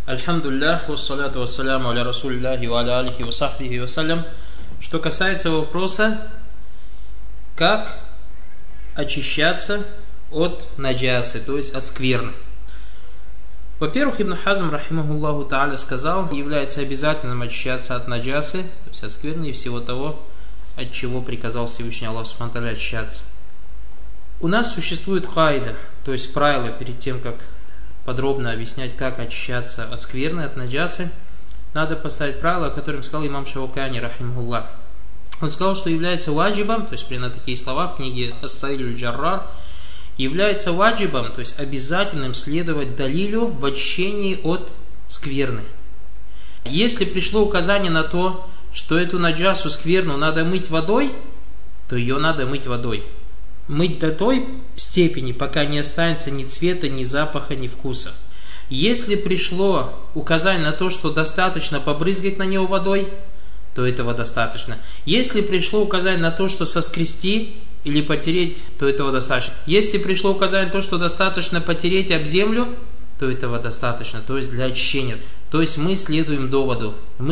Альхамдулиллах, вассаляту вассаляму аля расулиллахи ва аля алихи ва сахбихи вассалям. Что касается вопроса, как очищаться от наджасы, то есть от скверны. Во-первых, Ибн Хазм, рахимахуллаху та'аля, сказал, является обязательным очищаться от наджасы, то есть от скверны и всего того, от чего приказал Всевышний Аллах субхану ва тааля очищаться. У нас существует каида, то есть правило перед тем, как подробно объяснять, как очищаться от скверны, от наджасы, надо поставить правило, о котором сказал имам Шаукани, рахимахуллах. Он сказал, что является ваджибом, то есть примерно такие слова в книге Ас-Саиль аль-Джаррар, является ваджибом, то есть обязательным следовать далилю в очищении от скверны. Если пришло указание на то, что эту наджасу, скверну, надо мыть водой, то ее надо мыть водой. Мыть до той степени, пока не останется ни цвета, ни запаха, ни вкуса. Если пришло указание на то, что достаточно побрызгать на него водой, то этого достаточно. Если пришло указание на то, что соскрести или потереть, то этого достаточно. Если пришло указание на то, что достаточно потереть об землю, то этого достаточно, то есть для очищения. То есть мы следуем доводу.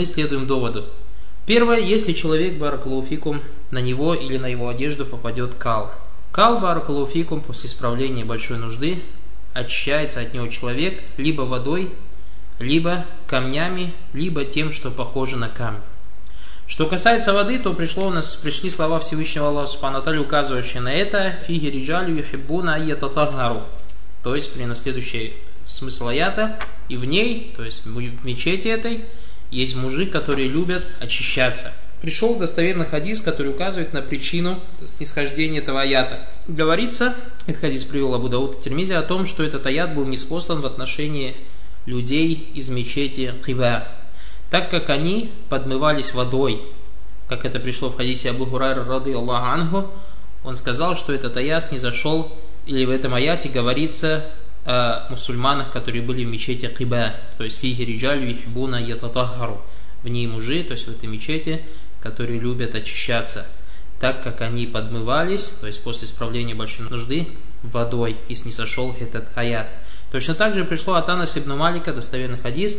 Первое, если человек, баракаллаху фикум, на него или на его одежду попадет кал. Кал, баракаллаху фикум, после исправления большой нужды, очищается от него человек либо водой, либо камнями, либо тем, что похоже на камень. Что касается воды, то пришли слова Всевышнего Аллаха субхану ва тааля, указывающие на это: «Фиги риджалю юхиббуна айятатахару». То есть, примерно следующий смысл аята, и в ней, то есть в мечети этой, есть мужи, которые любят очищаться. Пришел достоверный хадис, который указывает на причину снисхождения этого аята. Говорится, этот хадис привел Абу Дауд и Тирмизи, о том, что этот аят был ниспослан в отношении людей из мечети Киба, так как они подмывались водой. Как это пришло в хадисе Абу Хурайра рады Аллаху анху, он сказал, что этот аят снизошел, или в этом аяте говорится о мусульманах, которые были в мечети Киба, то есть фиги риджалю юхиббуна ятатахару. В ней мужи, то есть в этой мечети, которые любят очищаться, так как они подмывались, то есть после исправления большой нужды, водой, и снизошел этот аят. Точно так же пришло от Анаса ибн Малика в достоверном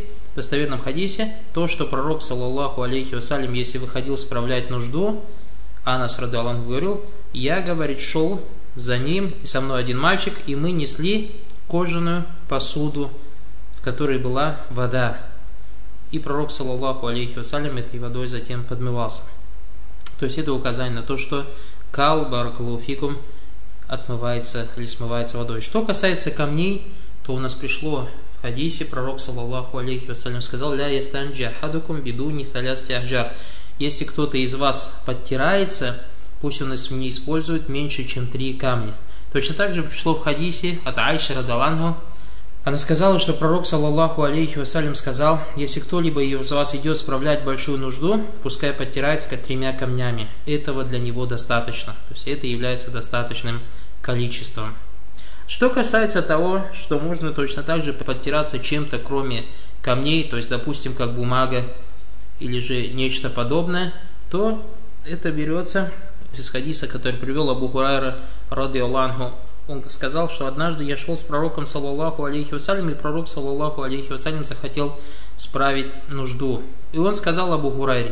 хадисе, то, что пророк, саллаллаху алейхи вассалям, если выходил справлять нужду, Анас радиаллаху анху говорил: я, говорит, шел за ним, и со мной один мальчик, и мы несли кожаную посуду, в которой была вода. И пророк, саллаллаху алейхи вассалям, этой водой затем подмывался. То есть это указание на то, что кал, баракаллаху фикум, отмывается или смывается водой. Что касается камней, то у нас пришло в хадисе, пророк, саллаллаху алейхи вассалям, сказал: ля ястанджи ахадукум бидуни халясти ахджар. Если кто-то из вас подтирается, пусть он не использует меньше, чем 3 камня. Точно так же пришло в хадисе от Айши радиаллаху анха. Она сказала, что пророк, саллаллаху алейхи вассалям, сказал: если кто-либо из вас идет справлять большую нужду, пускай подтирается 3 камнями. Этого для него достаточно. То есть это является достаточным количеством. Что касается того, что можно точно так же подтираться чем-то, кроме камней, то есть, допустим, как бумага или же нечто подобное, то это берется из хадиса, который привел Абу Хурайра рады Аллаху анху. Он сказал, что однажды я шел с пророком, саллаллаху алейхи вассалям, и пророк, саллаллаху алейхи вассалям, захотел справить нужду. И он сказал Абу Хурайре: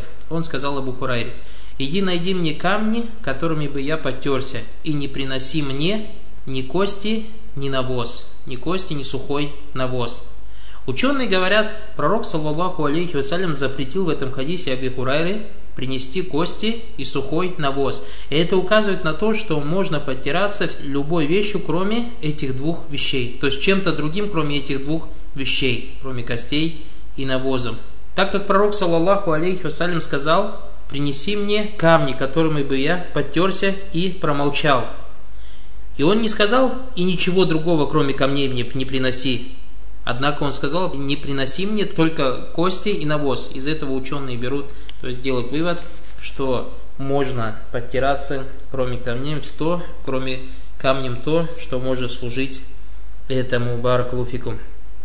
иди найди мне камни, которыми бы я подтерся, и не приноси мне ни кости, ни навоз, ни кости, ни сухой навоз. Ученые говорят, пророк, саллаллаху алейхи вассалям, запретил в этом хадисе Абу Хурайре принести кости и сухой навоз. И это указывает на то, что можно подтираться любой вещью, кроме этих 2 вещей. То есть чем-то другим, кроме этих 2 вещей, кроме костей и навозом. Так как пророк, саллаллаху алейхи вассалям, сказал: принеси мне камни, которыми бы я подтерся, и промолчал. И он не сказал: и ничего другого, кроме камней, мне не приноси. Однако он сказал: не приноси мне только кости и навоз. Из этого ученые берут, то есть делают вывод, что можно подтираться, кроме камней, кроме камнем то, что может служить этому, баракаллаху фикум.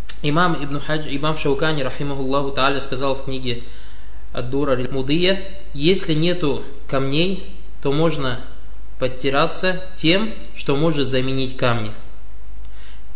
Имам Шаукани, рахимахуллаху та'аля, сказал в книге Ад-Дура аль-Мудия: если нету камней, то можно подтираться тем, что может заменить камни.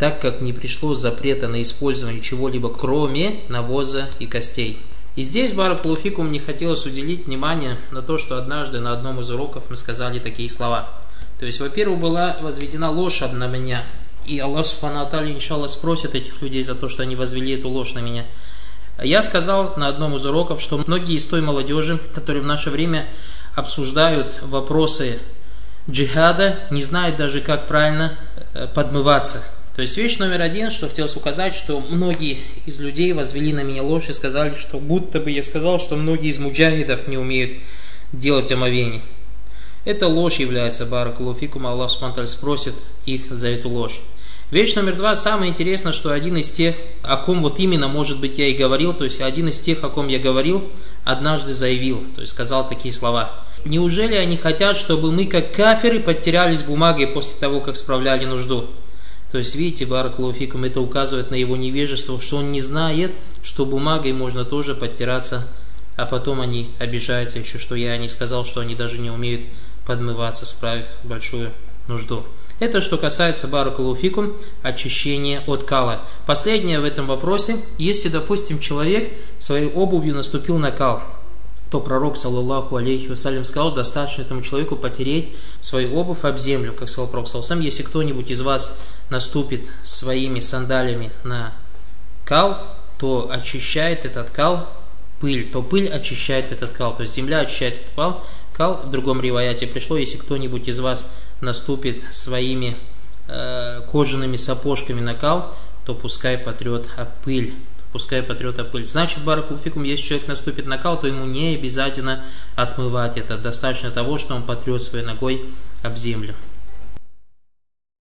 так как не пришло запрета на использование чего-либо, кроме навоза и костей. И здесь, баракаллаху фикум, мне хотелось уделить внимание на то, что однажды на одном из уроков мы сказали такие слова. То есть, во-первых, была возведена ложь на меня, и Аллах Субхану ва Тааля, иншаллах, спросит этих людей за то, что они возвели эту ложь на меня. Я сказал на одном из уроков, что многие из той молодежи, которые в наше время обсуждают вопросы джихада, не знают даже, как правильно подмываться. То есть вещь номер один, что хотелось указать, что многие из людей возвели на меня ложь и сказали, что будто бы я сказал, что многие из муджахидов не умеют делать омовение. Это ложь является, баракаллаху фикум, Аллах Субхану ва Тааля спросит их за эту ложь. Вещь номер два, самое интересное, что один из тех, о ком вот именно, может быть, я и говорил, то есть один из тех, о ком я говорил, однажды заявил, то есть сказал такие слова. Неужели они хотят, чтобы мы, как кафиры, подтерялись бумагой после того, как справляли нужду? То есть, видите, баракаллаху фикум, это указывает на его невежество, что он не знает, что бумагой можно тоже подтираться, а потом они обижаются еще, что я не сказал, что они даже не умеют подмываться, справив большую нужду. Это что касается, баракаллаху фикум, очищения от кала. Последнее в этом вопросе, если, допустим, человек своей обувью наступил на кал, то пророк, саллаллаху алейхи вассалям, сказал, достаточно этому человеку потереть свою обувь об землю, как сказал пророк, саллаллаху алейхи, если кто-нибудь из вас наступит своими сандалями на кал, то очищает этот кал пыль, то пыль очищает этот кал, то есть земля очищает этот кал. В другом риваяте пришло, если кто-нибудь из вас наступит своими кожаными сапожками на кал, то пускай потрет об пыль. Значит, баракаллаху фикум, если человек наступит на кал, то ему не обязательно отмывать это. Достаточно того, что он потрет своей ногой об землю.